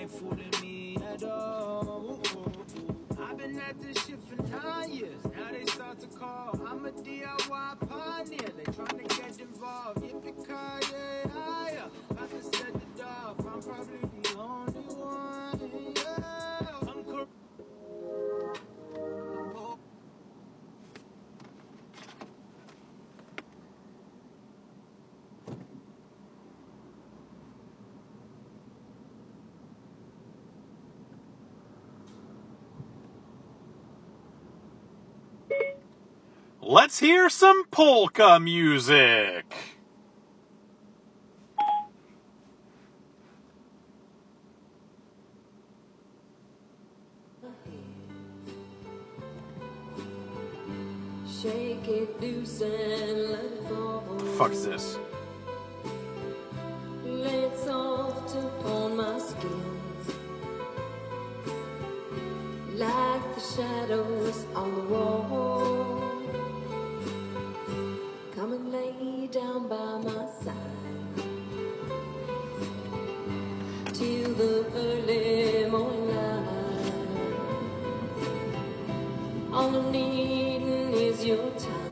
ain't fooling me at all. I've been at this shit for 9 years. Now they start to call. I'm a DIY pioneer. They trying to get involved. Yippee-ki-yay, higher. About to set the dog. I'm probably the only one. Yeah. I'm cool. Let's hear some polka music. Shake it loose and let it go. What the fuck is this? Lay it soft upon my skin, like the shadows on the wall. Come and lay down by my side till the early morning light. All I'm needing is your time.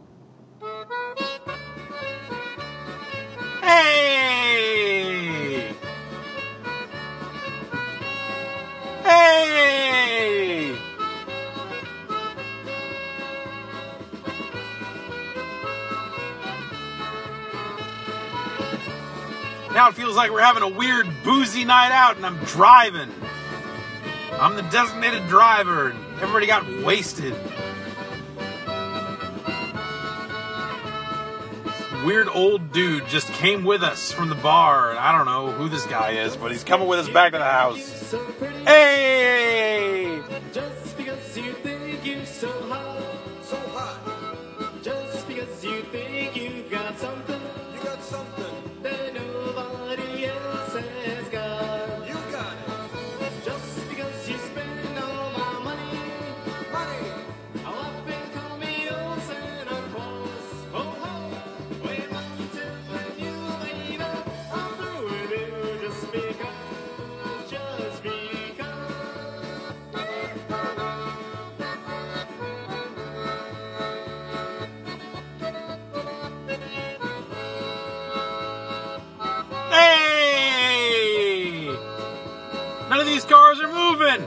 Hey! Hey! Now it feels like we're having a weird boozy night out and I'm driving. I'm the designated driver and everybody got wasted. This weird old dude just came with us from the bar and I don't know who this guy is, but he's coming with us back to the house. Hey! Just because you think you're so hot, just because you think you've got something, that nobody else has got. You got it. Just because you spend all my money, I'll up and call me old Santa Claus. Oh ho, wait until when you leave, I'm through with you just because, just because. Hey! None of these cars are moving.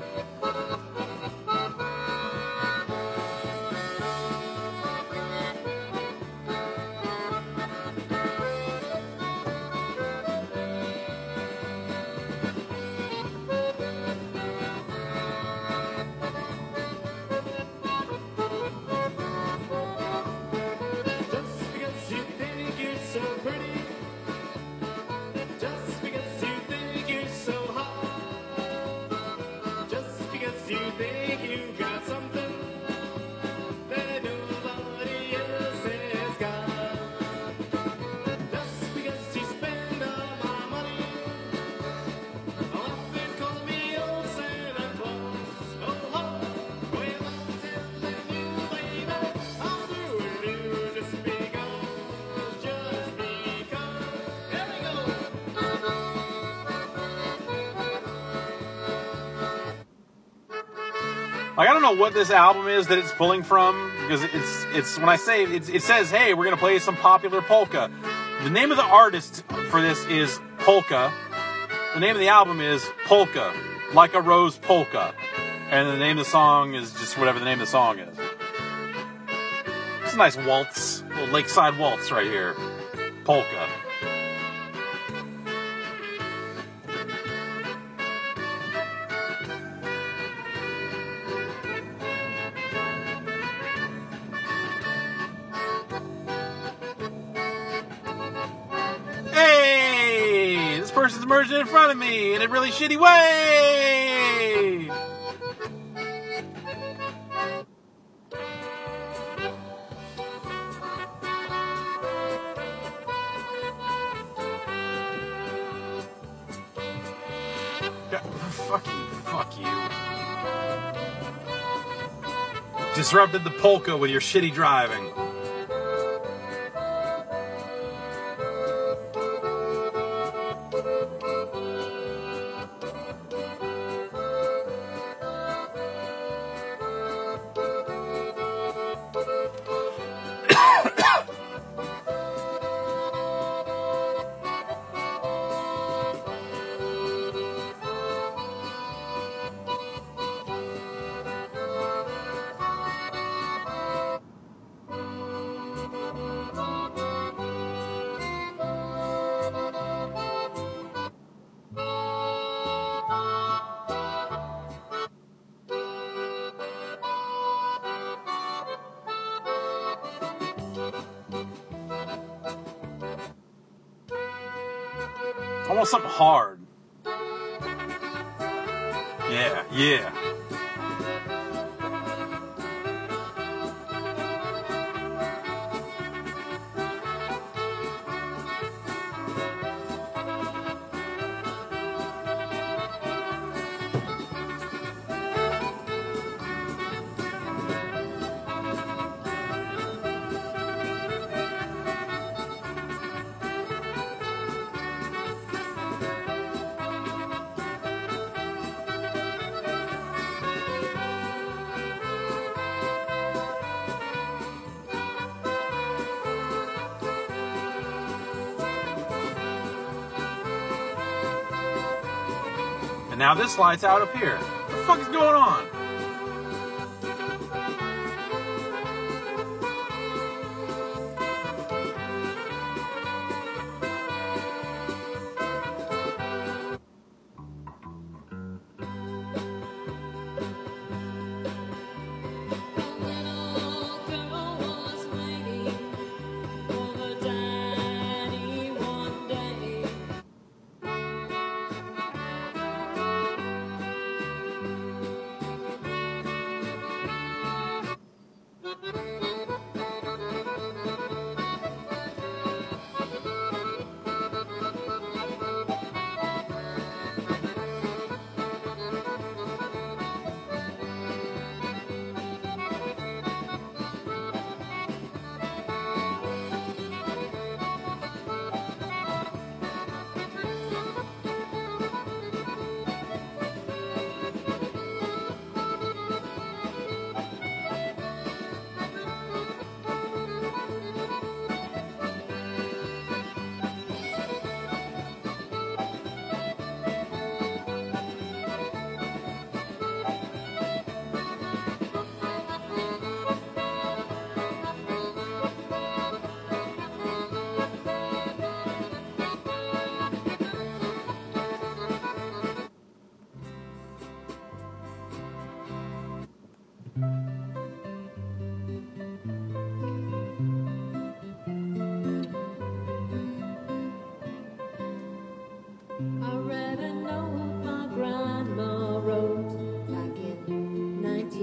Just because you think you're so pretty, just because you think you're so hot, just because you think you've got something that nobody else has got, just because you spend all my money, I'll up and call me old Santa Claus. Oh ho, well until then you baby, I'm through with you just because, just because. Here we go. Like, I don't know what this album is that it's pulling from, because it's when I say it says, hey, we're gonna play some popular polka. The name of the artist for this is Polka. The name of the album is Polka, Like a Rose Polka, and the name of the song is just whatever the name of the song is. It's a nice waltz, little lakeside waltz right here. Polka. Hey! This person's merging in front of me in a really shitty way! Yeah, fuck you. Disrupted the polka with your shitty driving. I want something hard. Yeah, yeah. And now this light's out up here. What the fuck is going on? I read a note my grandma wrote back in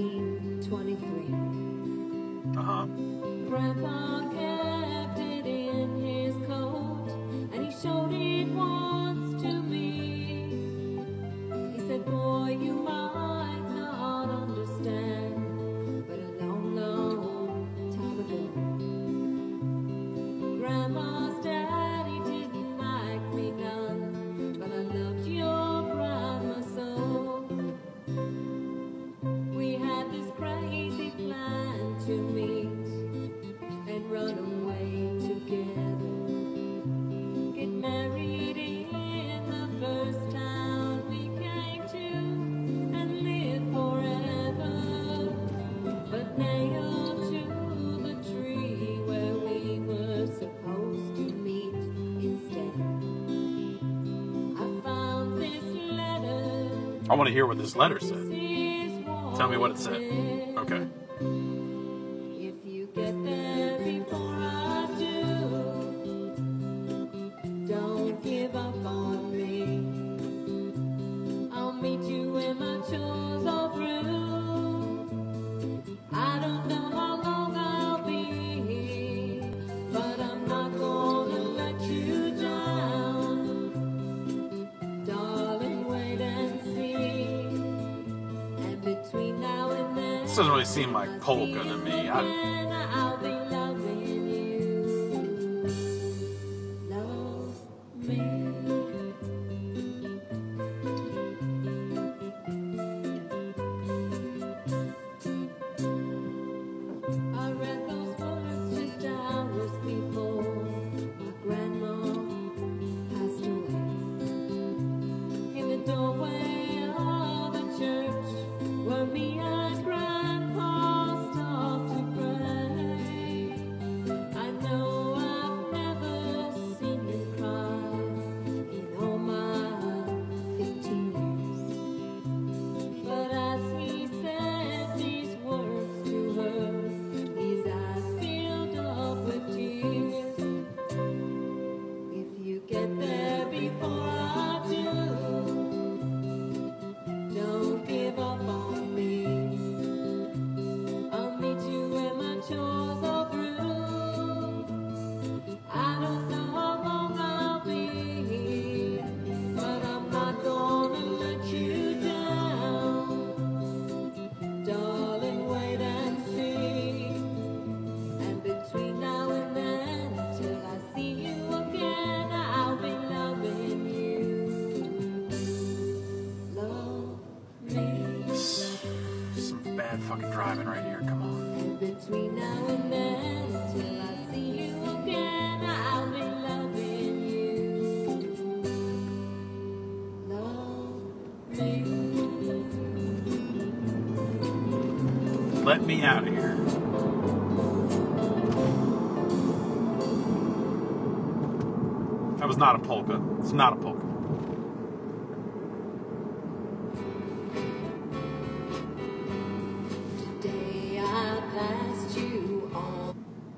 1923. Uh-huh. Grandpa kept it in his coat, and he showed it once to me. He said, boy, you might not understand, but a long, long time ago, Grandma's daddy didn't like me none, but I loved your grandma so. We had this crazy plan to meet and run away together. Get married in the first town we came to and live forever. But nailed to the tree where we were supposed to meet instead, I found this letter. I want to hear what this letter said. Tell me what it said. Okay. If you get there before I do, don't give up on me. I'll meet you when my chores are through. I don't know how long I'll be here, but I'm not gonna let you down. Darling, wait and see. And between now and then, This doesn't really seem like polka to me. I'll be loving you. Love me. I read those words just hours before my grandma passed away. In the doorway of the church where me and Grandpa stopped to pray. bad fucking driving right here. Come on. And between now and then, till I see you again, I'll be loving you. Love me. Let me out of here. That was not a polka. It's not a polka. Today I passed you on.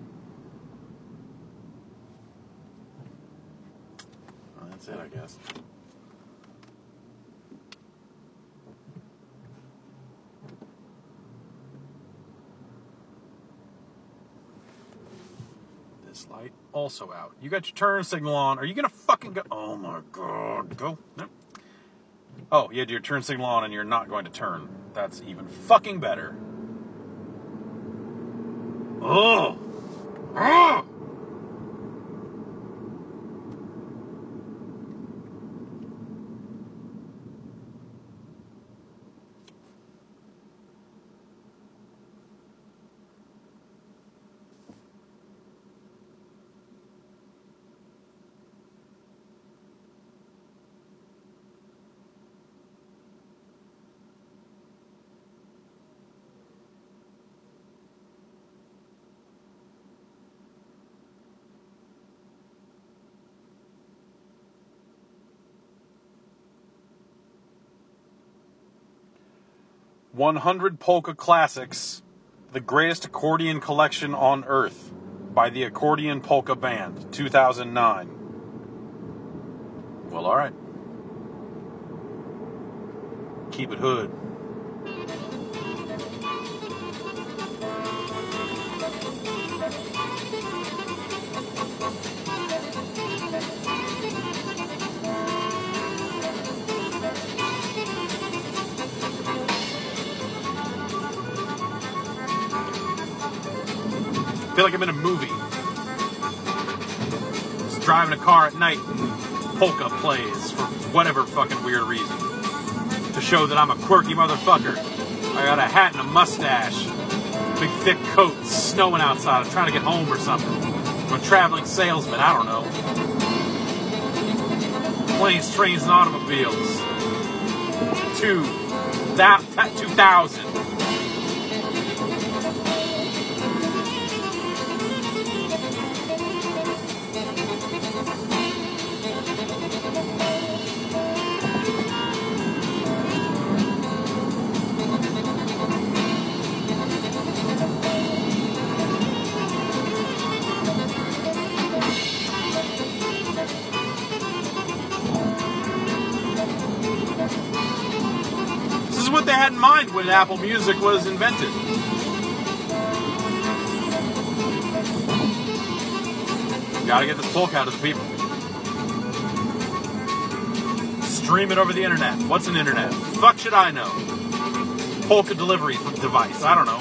Well, that's it, I guess. This light also out. You got your turn signal on. Are you gonna fucking go? Oh my god, go. No. Oh, you had your turn signal on and you're not going to turn. That's even fucking better. Oh. Oh. "100 Polka Classics, the greatest accordion collection on earth, by the Accordion Polka Band, 2009. Well, all right. Keep it hood. I feel like I'm in a movie. Just driving a car at night and polka plays for whatever fucking weird reason. To show that I'm a quirky motherfucker. I got a hat and a mustache. Big thick coat, it's snowing outside. I'm trying to get home or something. I'm a traveling salesman, I don't know. Planes, trains, and automobiles. 2000. This is what they had in mind when Apple Music was invented. Gotta get this polka out to the people. Stream it over the internet. What's an internet? Fuck should I know? Polka delivery device. I don't know.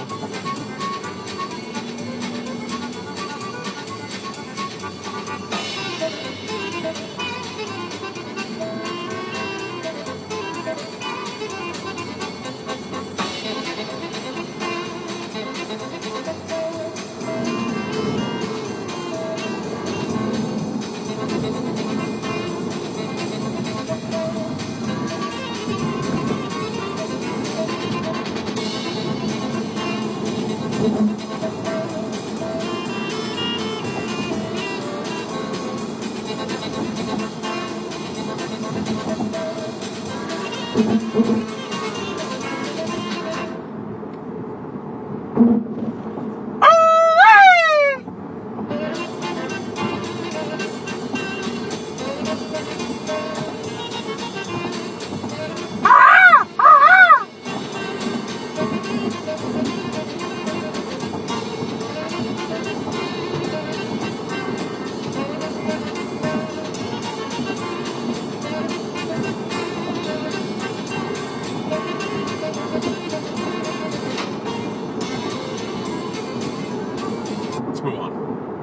Let's move on.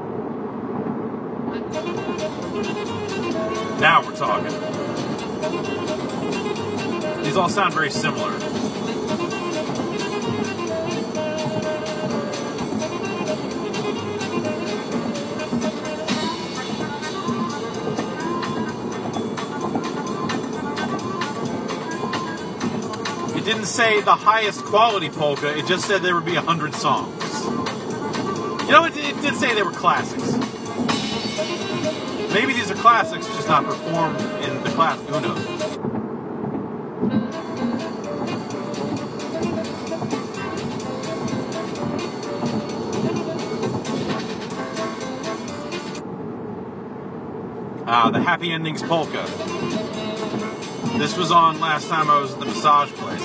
Now we're talking. These all sound very similar. didn't say the highest quality polka. It just said there would be 100 songs. You know, it did say they were classics. Maybe these are classics, just not performed in the classic. Who knows? The Happy Endings Polka. This was on last time I was at the massage place.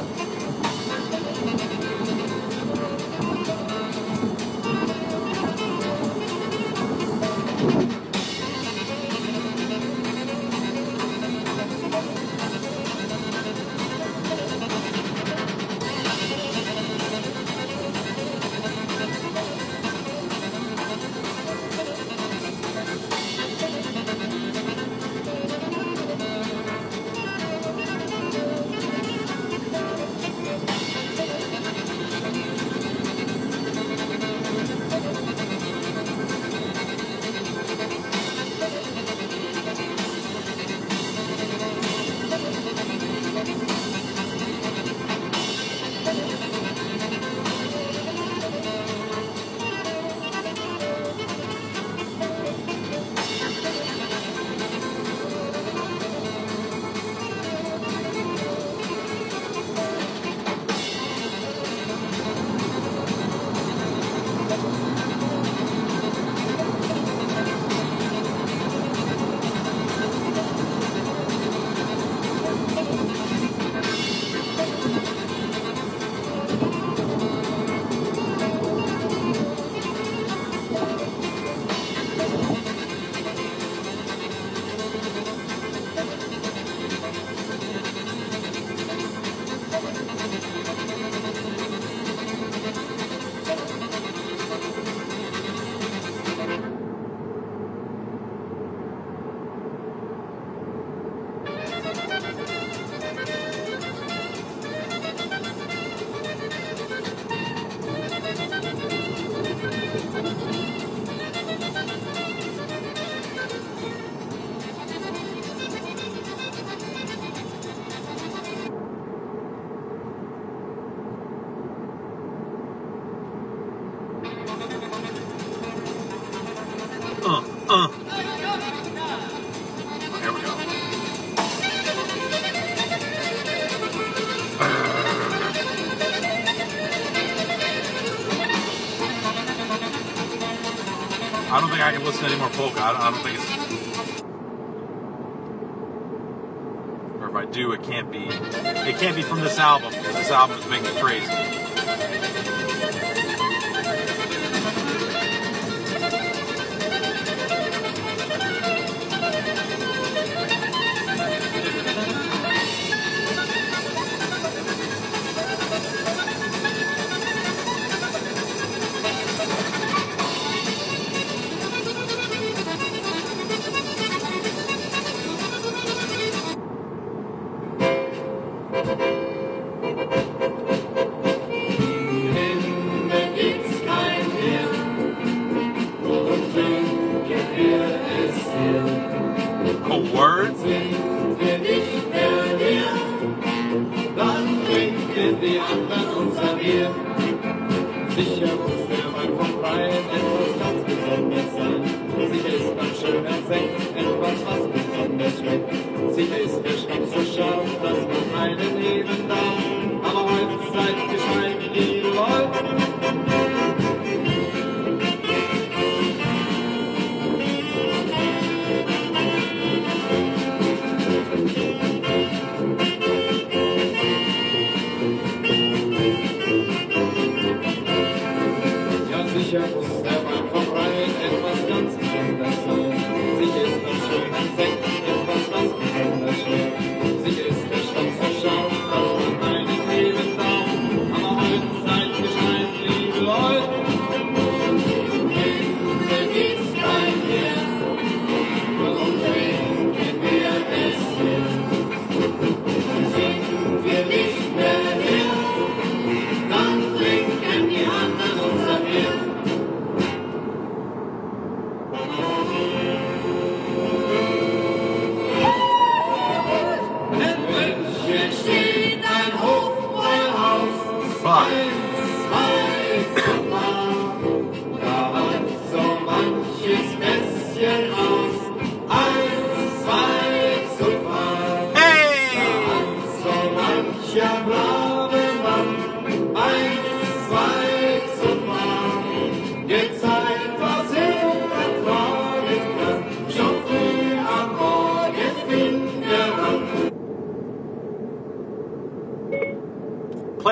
Here we go. I don't think I can listen to any more polka. I don't think it's... Or if I do, it can't be from this album, because this album is making me crazy.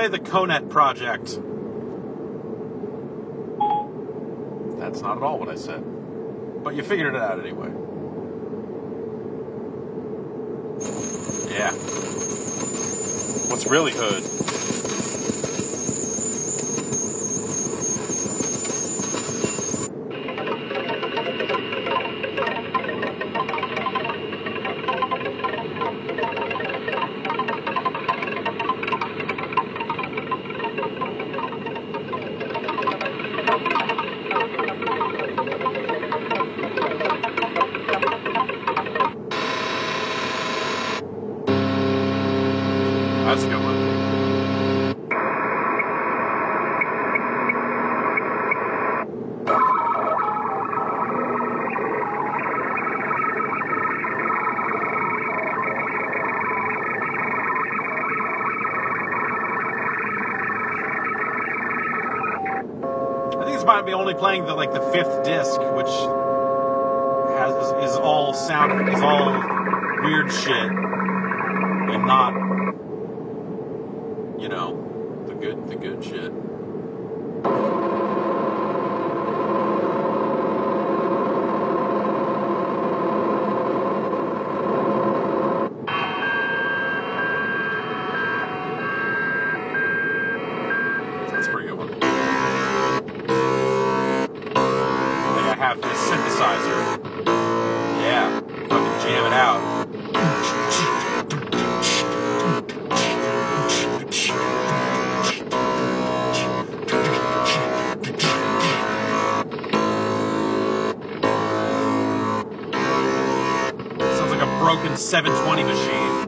play the Conet Project. That's not at all what I said. But you figured it out anyway. Yeah. What's really hood? That's a good one. I think this might be only playing the fifth disc, which is all sound, is all weird shit, and not, you know, the good shit. That's a pretty good one. I think I have this synthesizer. Yeah, fucking jam it out. Sounds like a broken 720 machine.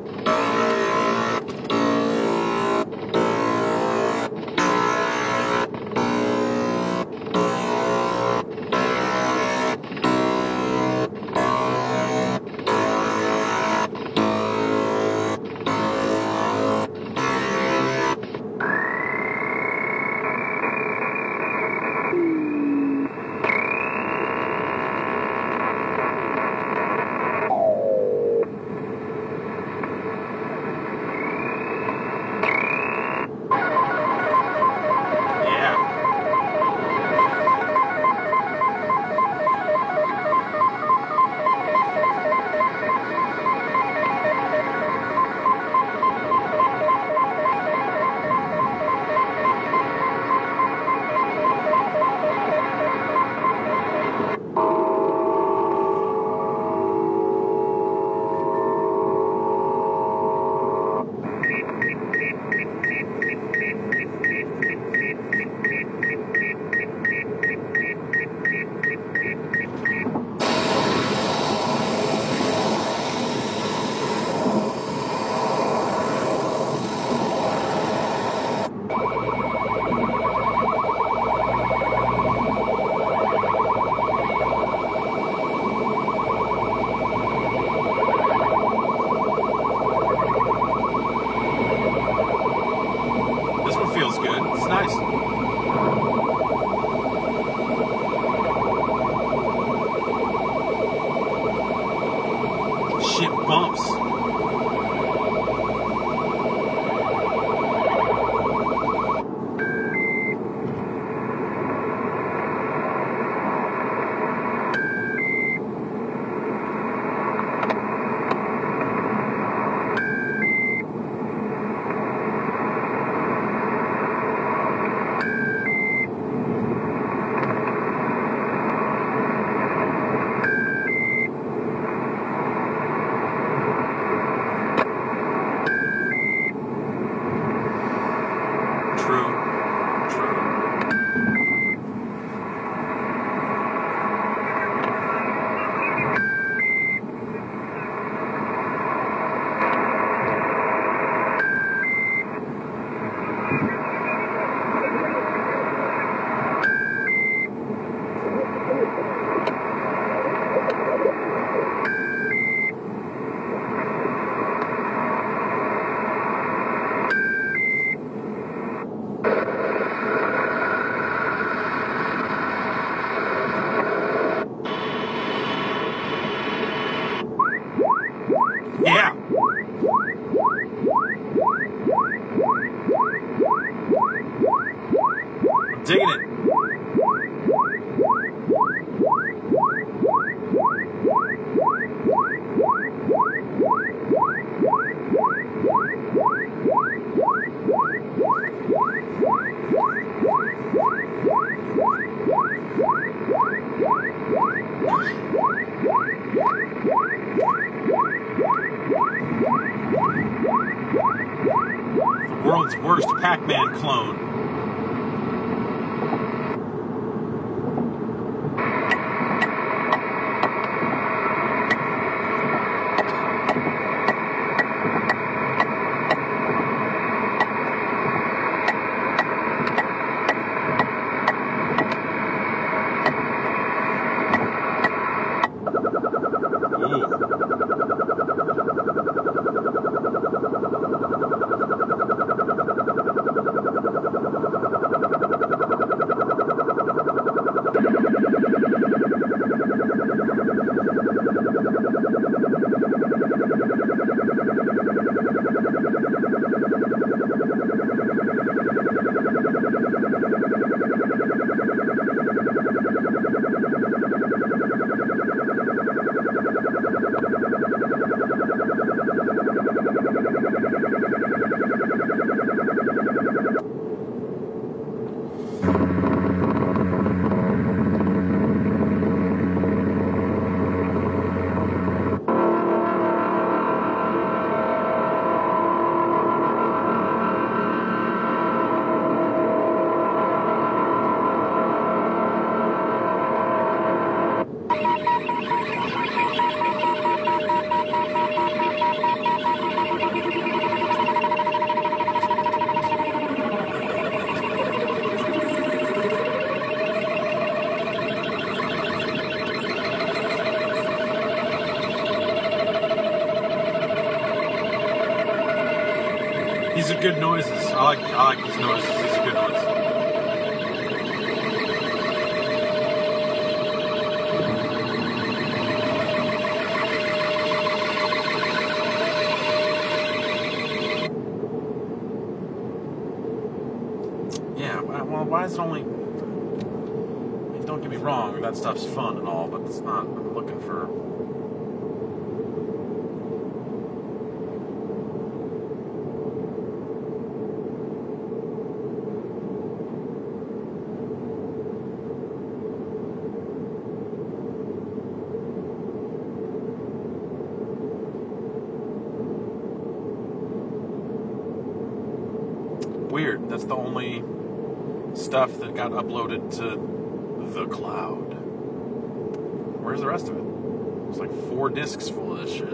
digging it. The world's worst Pac-Man clone. These are good noises. I like these noises. These are good ones. Yeah, well, why is it only... I mean, don't get me wrong, that stuff's fun and all, but it's not... I'm looking for... Weird. That's the only stuff that got uploaded to the cloud. Where's the rest of it? It's like 4 discs full of this shit.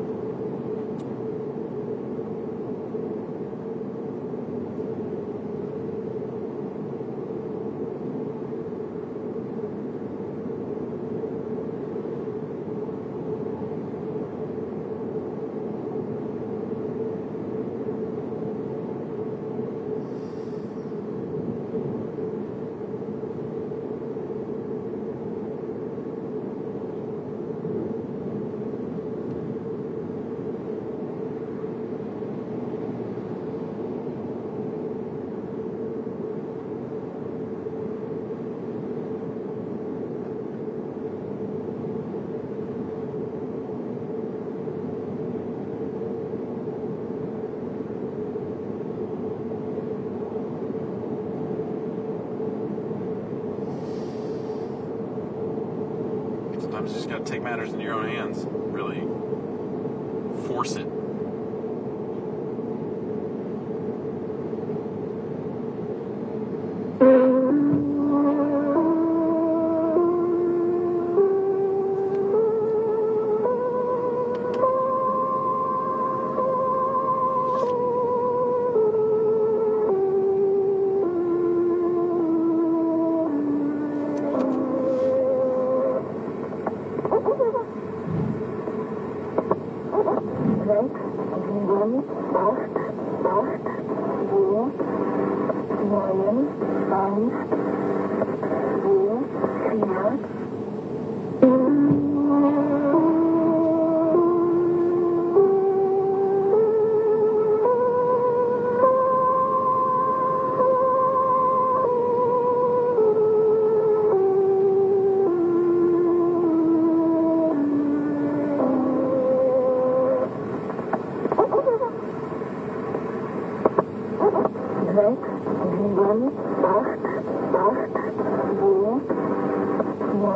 Sometimes you just gotta take matters in your own hands. Really force it.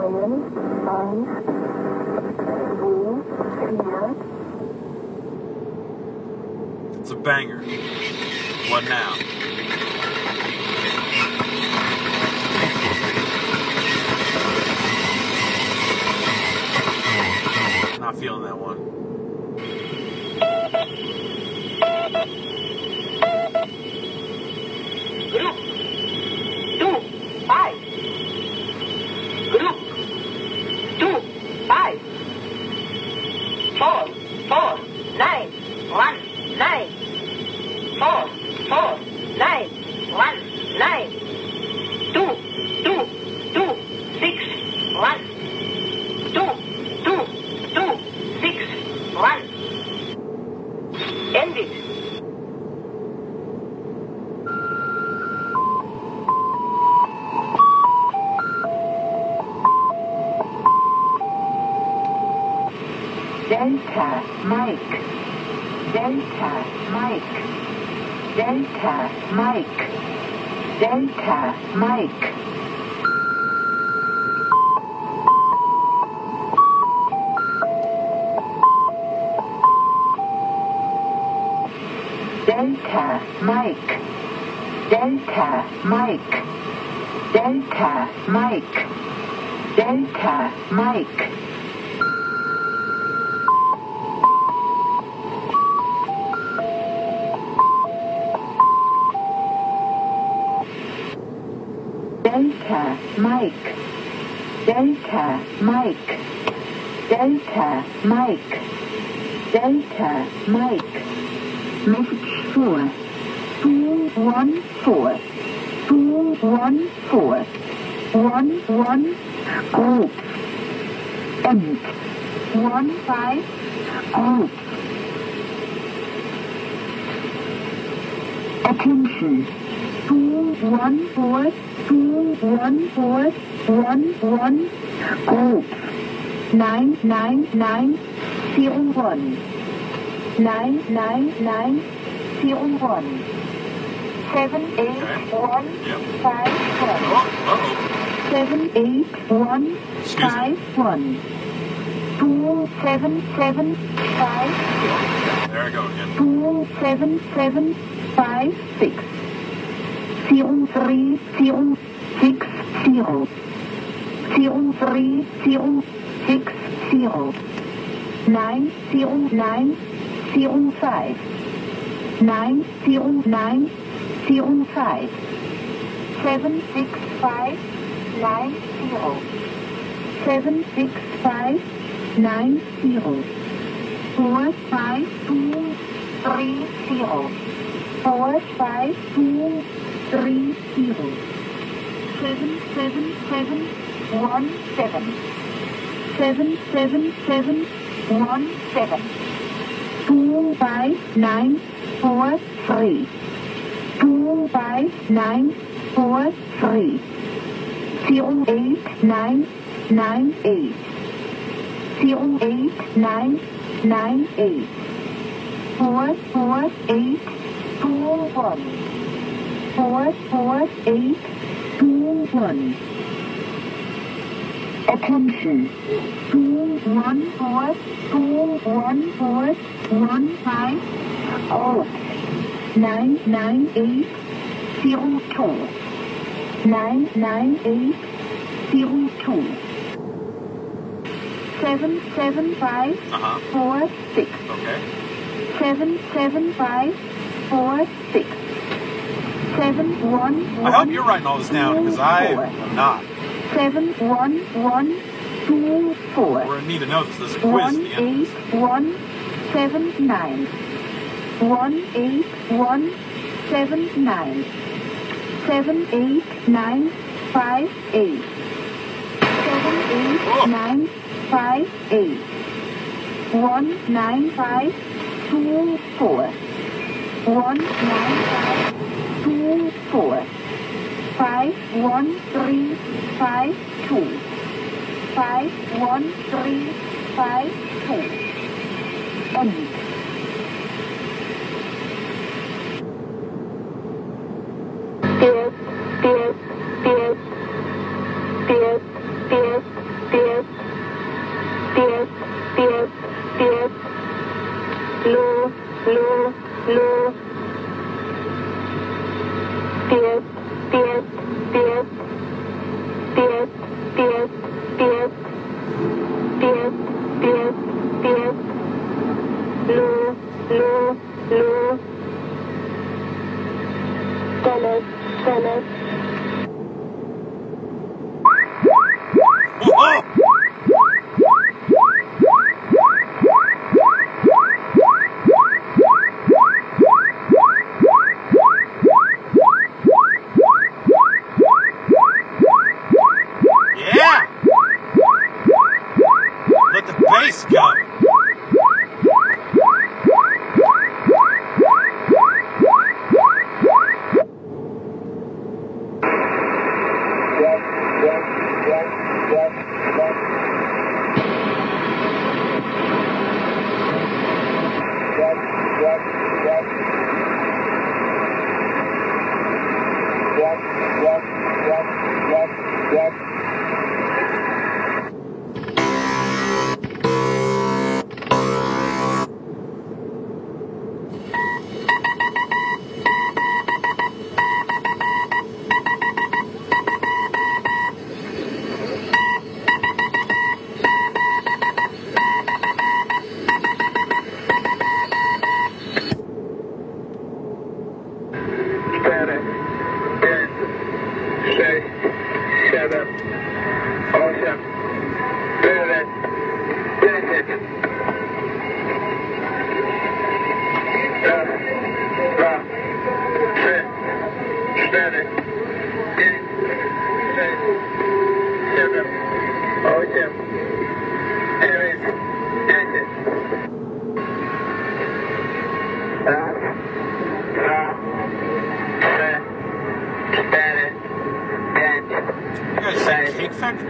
It's a banger. What now? Not feeling that one. Group 2 5. Group 2 5. 4 4 9 1 9. 4 4 9 1 9. 2 2 2 6 1. 2 2 2 6 1. End it. Delta Mike. Delta Mike. Delta Mike. Delta Mike. Delta Mike. Delta Mike. Delta Mike. Delta Mike. Delta Mike. Delta Mike. Delta Mike. Delta Mike. Message 4. 214. 214. 11. Group. End. 15. Group. Attention. 214. 214. 11. Group. 99901. 99901. 78151. Uh-oh. 78151. 27756. There I go again. 27756. 03060. 03060. 90905. 90905. 76590. 76590. 45230. 45230. 77717. 77717. 25943. 25943. 08998. 08998. 44821. 44821. Attention. 214. 214. 15. Out. 99802. 99802. 77546. Okay. 77546. 711. I hope you're writing all this down because I am not. 71124. We're going to need to know this quiz at the end. 18179. 18179. 78958. 78958. 19524. 19524. 51352. 51352. End. Beep, beep, beep, beep, beep. You guys see Cake Factory?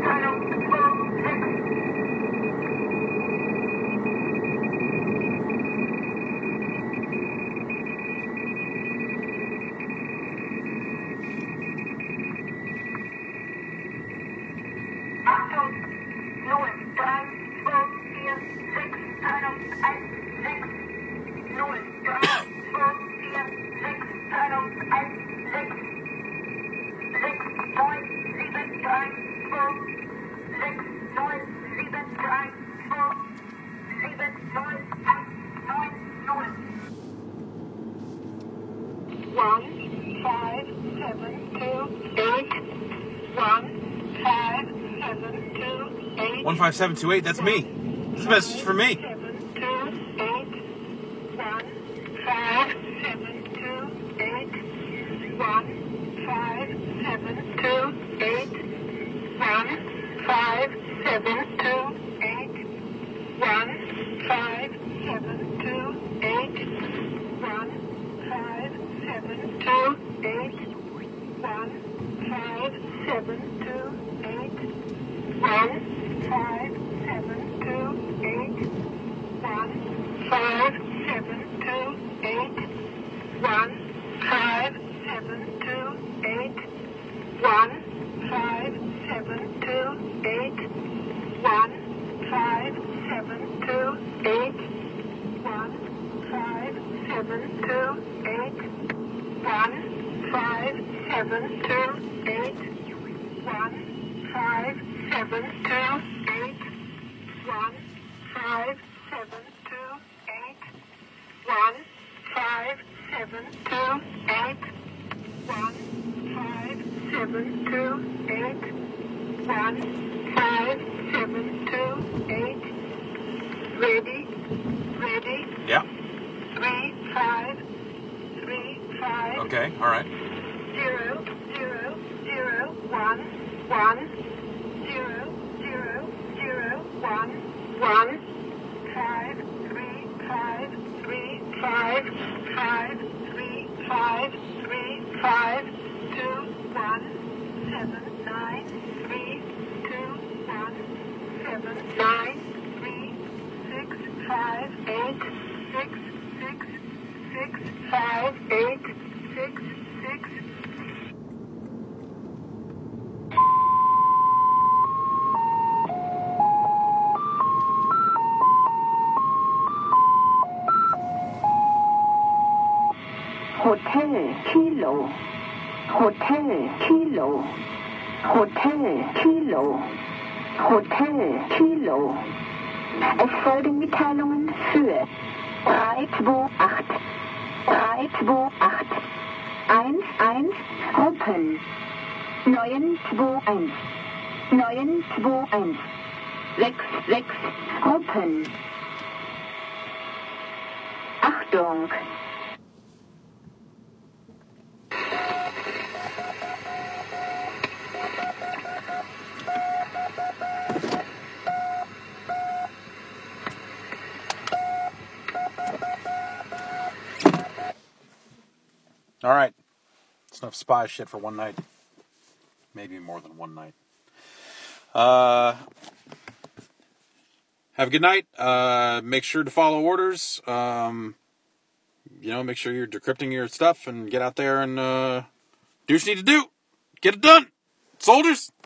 Achtung, 0, 3, 2, 4, 6, Teilung 1, 6, 0, 3, 2, 4, 6, Teilung 1, 6, 6, 9, 7, 3, 2, 6, 9, 7, 3, 2, 7, 0, 8, 9, 0. 1, 5, 7, 2, 8, 1, 5, 7, 2, 8. 15728, that's me. This message is for me. 7, 2, 8, 1, 5, 7, 2, 8, 1, 5, 7, 2, 8, 1, 5, 7, 2, 8, 1, 5, 7, 2, 8, 1, 5, 7, 2, 8, 1, 5, 7, 2, 8, 1, 5, 7, 2, 8, 1, 5, 7, 2, 8, 1, 5, 7, 2, 8, 1, 5, 7, 2, 8, 1, 5, 7, 2, 8, 1, 5, 7, 2, 8, 1, 5, 7, 2, 8, 1, 5, 7, 2, 8, 1, 5, 7, 2, 8, 1, 5, 7, 2, 8, 1, 5, 7, 2, 8, 1, 5, 7, 2, 8. Ready, ready, Yeah. 3, 5, 3, 5. Okay. All right. 0, 0, 0, 1, 1 0 0 0 1 1 5 3 5 3 5 5 3 5 3 5 2 1 7 9 3 2 1 7 9 3 6 5 8 6 6 6 5 8 6 6 Hotel Kilo. Hotel Kilo. Hotel Kilo. Hotel Kilo. Es folgen Mitteilungen für 328 328 11 Open 921 921 66 Open. Achtung! All right. That's enough spy shit for one night. Maybe more than one night. Have a good night. Make sure to follow orders. Make sure you're decrypting your stuff and get out there and do what you need to do. Get it done. Soldiers.